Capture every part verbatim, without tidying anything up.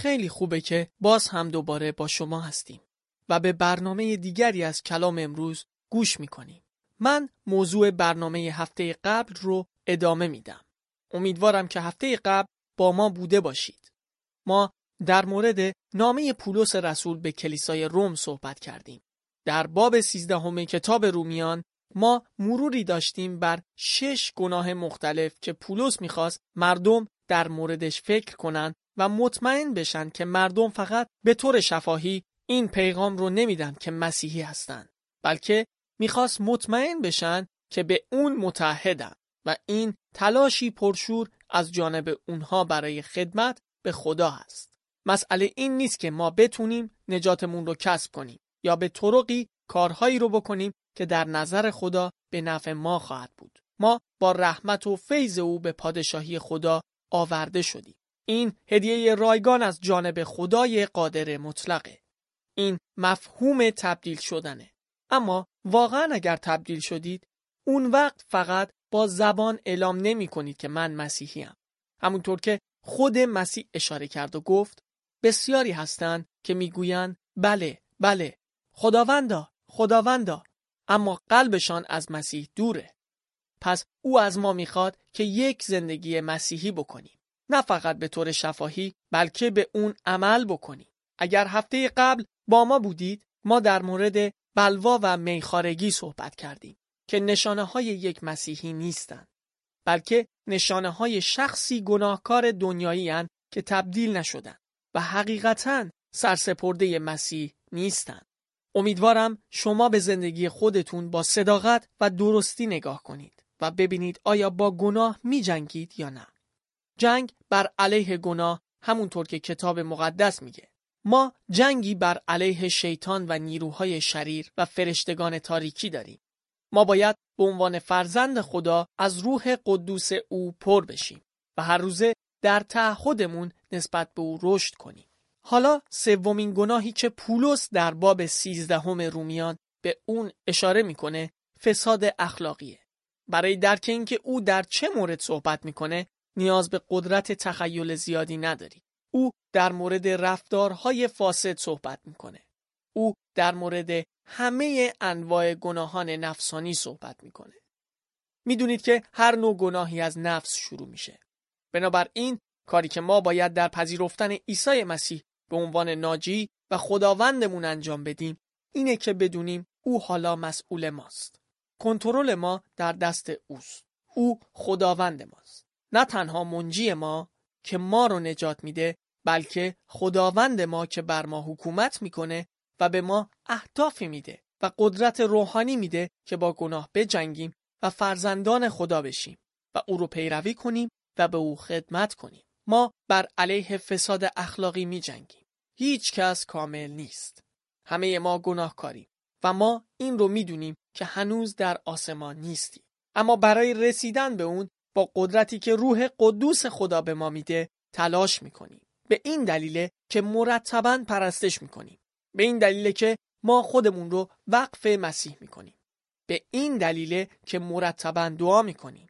خیلی خوبه که باز هم دوباره با شما هستیم و به برنامه دیگری از کلام امروز گوش میکنیم. من موضوع برنامه هفته قبل رو ادامه میدم. امیدوارم که هفته قبل با ما بوده باشید. ما در مورد نامه پولس رسول به کلیسای روم صحبت کردیم. در باب سیزدهم کتاب رومیان ما مروری داشتیم بر شش گناه مختلف که پولس میخواست مردم در موردش فکر کنن و مطمئن بشن که مردم فقط به طور شفاهی این پیغام رو نمیدن که مسیحی هستن، بلکه میخواست مطمئن بشن که به اون متحدن و این تلاشی پرشور از جانب اونها برای خدمت به خدا هست. مسئله این نیست که ما بتونیم نجاتمون رو کسب کنیم یا به طرقی کارهایی رو بکنیم که در نظر خدا به نفع ما خواهد بود. ما با رحمت و فیض او به پادشاهی خدا آورده شدیم. این هدیه رایگان از جانب خدای قادر مطلقه. این مفهوم تبدیل شدنه. اما واقعا اگر تبدیل شدید، اون وقت فقط با زبان اعلام نمی کنید که من مسیحیم. همونطور که خود مسیح اشاره کرد و گفت بسیاری هستند که میگویند بله بله خداوندا خداوندا، اما قلبشان از مسیح دوره. پس او از ما میخواد که یک زندگی مسیحی بکنیم، نه فقط به طور شفاهی بلکه به اون عمل بکنیم. اگر هفته قبل با ما بودید، ما در مورد بلوا و میخارگی صحبت کردیم که نشانه های یک مسیحی نیستند، بلکه نشانه های شخصی گناهکار دنیایی هستند که تبدیل نشدن و حقیقتاً سرسپرده مسیح نیستند. امیدوارم شما به زندگی خودتون با صداقت و درستی نگاه کنید و ببینید آیا با گناه می جنگید یا نه. جنگ بر علیه گناه همونطور که کتاب مقدس میگه. ما جنگی بر علیه شیطان و نیروهای شریر و فرشتگان تاریکی داریم. ما باید به عنوان فرزند خدا از روح قدوس او پر بشیم و هر روزه در تعهدمون نسبت به او رشد کنیم. حالا سومین گناهی که پولس در باب سیزدهم رومیان به اون اشاره میکنه فساد اخلاقیه. برای درک اینکه او در چه مورد صحبت میکنه نیاز به قدرت تخیل زیادی نداری. او در مورد رفتارهای فاسد صحبت میکنه. او در مورد همه انواع گناهان نفسانی صحبت میکنه. میدونید که هر نوع گناهی از نفس شروع میشه. بنابراین کاری که ما باید در پذیرفتن عیسی مسیح به عنوان ناجی و خداوندمون انجام بدیم اینه که بدونیم او حالا مسئول ماست. کنترل ما در دست اوست. او خداوند ماست. نه تنها منجی ما که ما رو نجات میده، بلکه خداوند ما که بر ما حکومت میکنه و به ما اهدافی میده و قدرت روحانی میده که با گناه بجنگیم و فرزندان خدا بشیم و او رو پیروی کنیم و به او خدمت کنیم. ما بر علیه فساد اخلاقی می جنگیم. هیچ کس کامل نیست. همه ما گناهکاریم و ما این رو می دونیم که هنوز در آسمان نیستیم. اما برای رسیدن به اون با قدرتی که روح قدوس خدا به ما میده تلاش می کنیم. به این دلیله که مرتباً پرستش می کنیم. به این دلیله که ما خودمون رو وقف مسیح می کنیم. به این دلیله که مرتباً دعا می کنیم.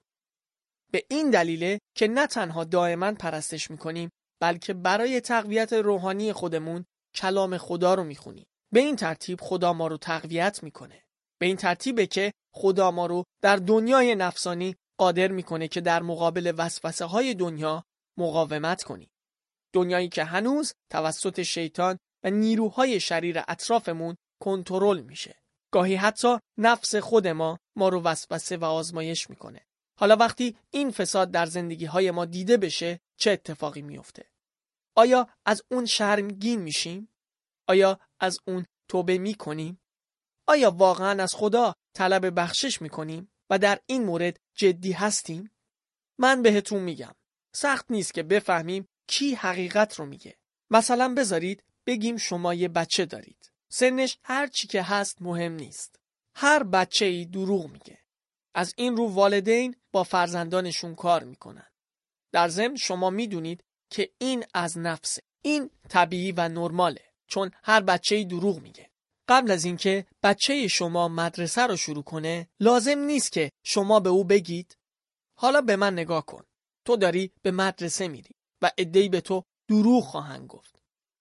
به این دلیله که نه تنها دائما پرستش میکنیم بلکه برای تقویت روحانی خودمون کلام خدا رو میخونیم. به این ترتیب خدا ما رو تقویت میکنه. به این ترتیبه که خدا ما رو در دنیای نفسانی قادر میکنه که در مقابل وسوسه های دنیا مقاومت کنیم. دنیایی که هنوز توسط شیطان و نیروهای شریر اطرافمون کنترل میشه. گاهی حتی نفس خود ما ما رو وسوسه و آزمایش میکنه. حالا وقتی این فساد در زندگی های ما دیده بشه چه اتفاقی میفته؟ آیا از اون شرمگین میشیم؟ آیا از اون توبه میکنیم؟ آیا واقعا از خدا طلب بخشش میکنیم و در این مورد جدی هستیم؟ من بهتون میگم سخت نیست که بفهمیم کی حقیقت رو میگه. مثلا بذارید بگیم شما یه بچه دارید. سنش هر چی که هست مهم نیست. هر بچه‌ای دروغ میگه. از این رو والدین با فرزندانشون کار میکنن. در ضمن شما میدونید که این از نفسه. این طبیعی و نرماله چون هر بچه‌ای دروغ میگه. قبل از اینکه بچه شما مدرسه رو شروع کنه لازم نیست که شما به او بگید حالا به من نگاه کن. تو داری به مدرسه میری و عده‌ای به تو دروغ خواهند گفت.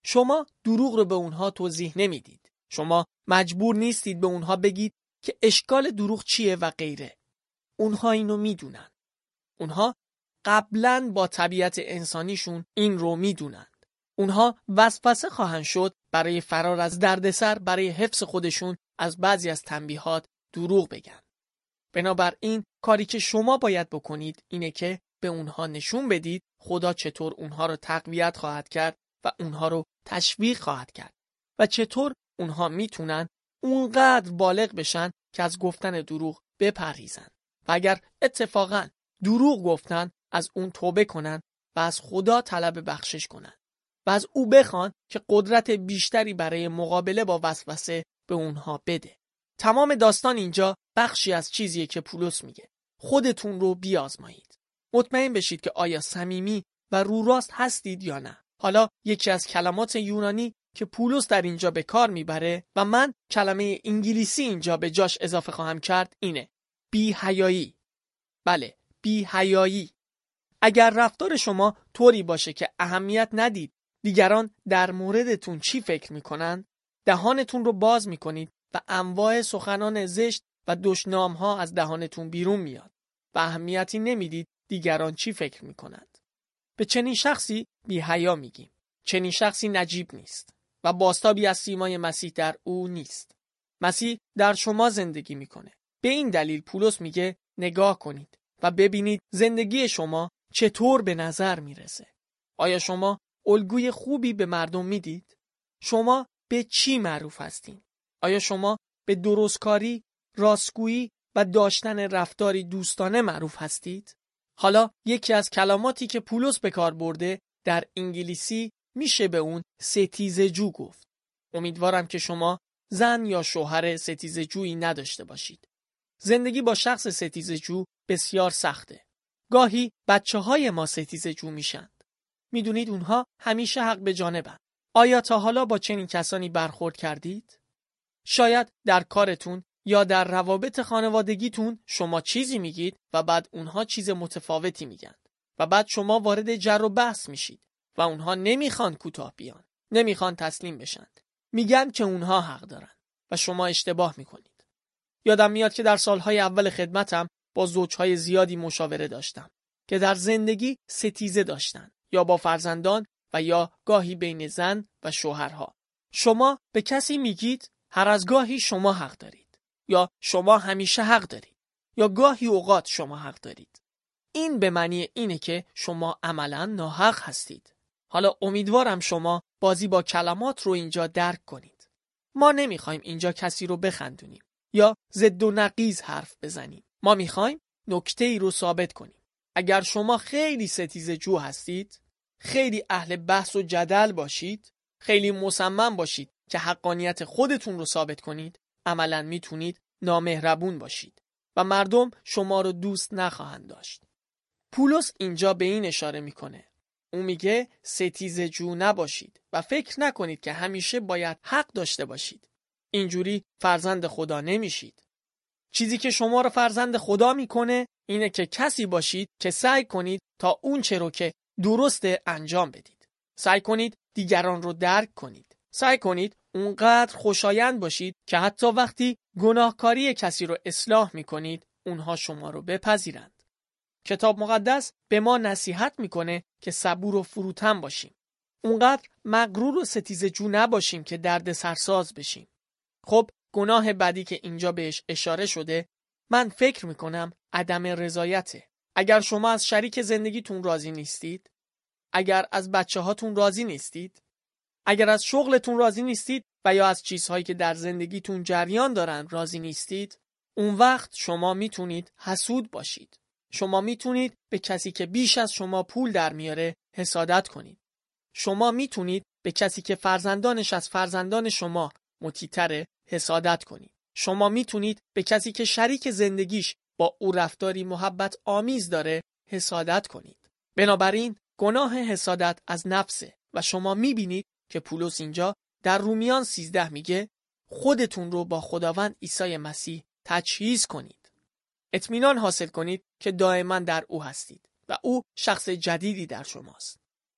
شما دروغ رو به اونها توضیح نمیدید. شما مجبور نیستید به اونها بگید که اشکال دروغ چیه و غیره. اونها اینو میدونن. اونها قبلاً با طبیعت انسانیشون این رو میدونن. اونها وسوسه خواهند شد برای فرار از دردسر، برای حفظ خودشون از بعضی از تنبیهات دروغ بگن. بنابراین کاری که شما باید بکنید اینه که به اونها نشون بدید خدا چطور اونها رو تقویت خواهد کرد و اونها رو تشویق خواهد کرد و چطور اونها میتونن اونقدر بالغ بشن که از گفتن دروغ بپرهیزن و اگر اتفاقاً دروغ گفتن از اون توبه کنن و از خدا طلب بخشش کنن و از او بخوان که قدرت بیشتری برای مقابله با وسوسه به اونها بده. تمام داستان اینجا بخشی از چیزیه که پولس میگه. خودتون رو بیازمایید. مطمئن بشید که آیا صمیمی و رو راست هستید یا نه. حالا یکی از کلمات یونانی که پولس در اینجا به کار میبره و من کلمه انگلیسی اینجا به جاش اضافه خواهم کرد اینه: بی‌حیایی. بله، بی‌حیایی. اگر رفتار شما طوری باشه که اهمیت ندید دیگران در موردتون چی فکر میکنن، دهانتون رو باز میکنید و انواع سخنان زشت و دشنامها از دهانتون بیرون میاد و اهمیتی نمیدید دیگران چی فکر میکنند. به چنین شخصی بی‌حیا میگیم. چنین شخصی نجیب نیست و بازتابی از سیمای مسیح در او نیست. مسیح در شما زندگی میکنه. به این دلیل پولس میگه نگاه کنید و ببینید زندگی شما چطور به نظر میرسه. آیا شما الگوی خوبی به مردم میدید؟ شما به چی معروف هستین؟ آیا شما به درستکاری، راستگویی و داشتن رفتاری دوستانه معروف هستید؟ حالا یکی از کلماتی که پولس به کار برده در انگلیسی میشه به اون ستیزه‌جو گفت. امیدوارم که شما زن یا شوهر ستیزه‌جویی نداشته باشید. زندگی با شخص ستیزه‌جو بسیار سخته. گاهی بچه های ما ستیزه‌جو میشن. میدونید اونها همیشه حق به جانبن. آیا تا حالا با چنین کسانی برخورد کردید؟ شاید در کارتون یا در روابط خانوادگیتون شما چیزی میگید و بعد اونها چیز متفاوتی میگن و بعد شما وارد جر و بحث میشید و اونها نمیخوان کوتاه بیان، نمیخوان تسلیم بشن. میگن که اونها حق دارن و شما اشتباه میکنید. یادم میاد که در سالهای اول خدمتم با زوجهای زیادی مشاوره داشتم که در زندگی ستیزه داشتن، یا با فرزندان و یا گاهی بین زن و شوهرها. شما به کسی میگید هر از گاهی شما حق دارید، یا شما همیشه حق دارید، یا گاهی اوقات شما حق دارید. این به معنی اینه که شما عملاً ناحق هستید. حالا امیدوارم شما بازی با کلمات رو اینجا درک کنید. ما نمیخوایم اینجا کسی رو بخندونیم یا ضد و نقیض حرف بزنیم. ما میخوایم نکته ای رو ثابت کنیم. اگر شما خیلی ستیزه‌جو هستید، خیلی اهل بحث و جدل باشید، خیلی مصمم باشید که حقانیت خودتون رو ثابت کنید، عملاً میتونید نامهربون باشید و مردم شما رو دوست نخواهند داشت. پولس اینجا به این اشاره میکنه. اون میگه ستیزه‌جو نباشید و فکر نکنید که همیشه باید حق داشته باشید. اینجوری فرزند خدا نمیشید. چیزی که شما رو فرزند خدا میکنه اینه که کسی باشید که سعی کنید تا اون چه رو که درسته انجام بدید. سعی کنید دیگران رو درک کنید. سعی کنید اونقدر خوشایند باشید که حتی وقتی گناهکاری کسی رو اصلاح میکنید اونها شما رو بپذیرند. کتاب مقدس به ما نصیحت میکنه که صبور و فروتن باشیم. اونقدر مغرور و ستیزه‌جو نباشیم که درد سرساز بشیم. خب گناه بعدی که اینجا بهش اشاره شده، من فکر میکنم عدم رضایته. اگر شما از شریک زندگیتون راضی نیستید، اگر از بچه هاتون راضی نیستید، اگر از شغلتون راضی نیستید و یا از چیزهایی که در زندگیتون جریان دارن راضی نیستید، اون وقت شما میتونید حسود باشید. شما میتونید به کسی که بیش از شما پول در میاره حسادت کنید. شما میتونید به کسی که فرزندانش از فرزندان شما مطیع‌تره حسادت کنید. شما میتونید به کسی که شریک زندگیش با او رفتاری محبت آمیز داره حسادت کنید. بنابراین گناه حسادت از نفسه و شما میبینید که پولس اینجا در رومیان سیزده میگه خودتون رو با خداوند عیسی مسیح تجهیز کنید. اطمینان حاصل کنید که دائما در او هستید و او شخص جدیدی در شماست.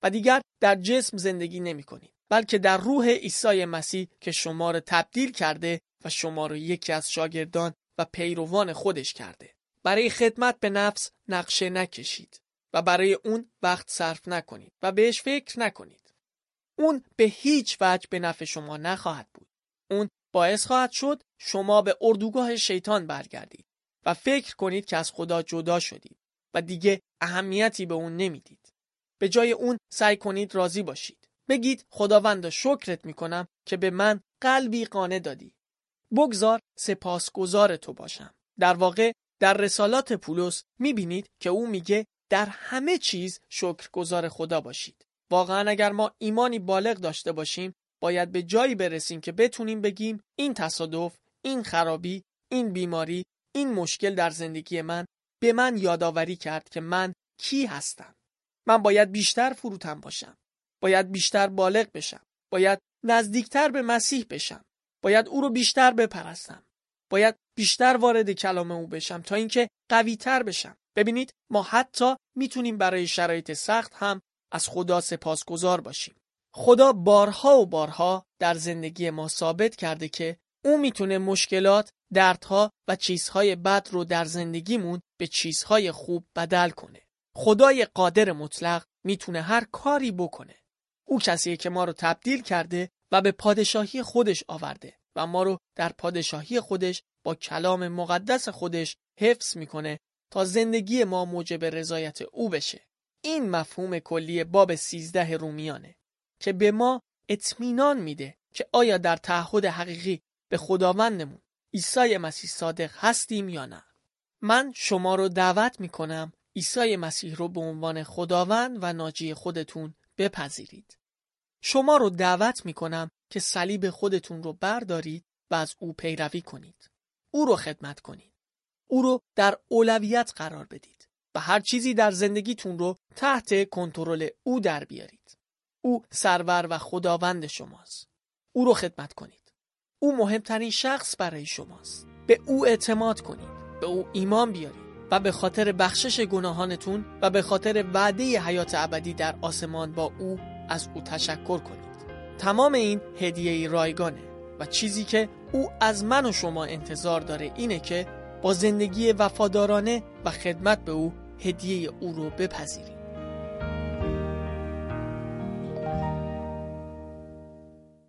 و دیگر در جسم زندگی نمی کنید، بلکه در روح عیسی مسیح که شما را تبدیل کرده و شما را یکی از شاگردان و پیروان خودش کرده. برای خدمت به نفس نقشه نکشید و برای اون وقت صرف نکنید و بهش فکر نکنید. اون به هیچ وجه به نفع شما نخواهد بود. اون باعث خواهد شد شما به اردوگاه شیطان برگردید و فکر کنید که از خدا جدا شدید و دیگه اهمیتی به اون نمیدید. به جای اون سعی کنید راضی باشید. بگید خداوندا شکرت میکنم که به من قلبی قانع دادی. بگذار سپاسگزار تو باشم. در واقع در رسالات پولس میبینید که او میگه در همه چیز شکرگزار خدا باشید. واقعا اگر ما ایمانی بالغ داشته باشیم باید به جایی برسیم که بتونیم بگیم این تصادف، این خرابی، این بیماری، این مشکل در زندگی من به من یادآوری کرد که من کی هستم. من باید بیشتر فروتن باشم. باید بیشتر بالغ بشم. باید نزدیکتر به مسیح بشم. باید او رو بیشتر بپرستم. باید بیشتر وارد کلام او بشم تا اینکه قوی‌تر بشم. ببینید ما حتی میتونیم برای شرایط سخت هم از خدا سپاسگزار باشیم. خدا بارها و بارها در زندگی ما ثابت کرده که او میتونه مشکلات، دردها و چیزهای بد رو در زندگیمون به چیزهای خوب بدل کنه. خدای قادر مطلق میتونه هر کاری بکنه. او کسیه که ما رو تبدیل کرده و به پادشاهی خودش آورده و ما رو در پادشاهی خودش با کلام مقدس خودش حفظ میکنه تا زندگی ما موجب رضایت او بشه. این مفهوم کلی باب سیزده رومیانه که به ما اطمینان میده که آیا در تعهد حقیقی به خداوندمون عیسی مسیح صادق هستیم یا نه. من شما رو دعوت میکنم عیسی مسیح رو به عنوان خداوند و ناجی خودتون بپذیرید. شما رو دعوت میکنم که صلیب خودتون رو بردارید و از او پیروی کنید. او رو خدمت کنید. او رو در اولویت قرار بدید و هر چیزی در زندگیتون رو تحت کنترل او در بیارید. او سرور و خداوند شماست. او رو خدمت کنید. او مهمترین شخص برای شماست. به او اعتماد کنید. به او ایمان بیارید و به خاطر بخشش گناهانتون و به خاطر وعده حیات ابدی در آسمان با او از او تشکر کنید. تمام این هدیه رایگانه و چیزی که او از من و شما انتظار داره اینه که با زندگی وفادارانه و خدمت به او هدیه او رو بپذیریم.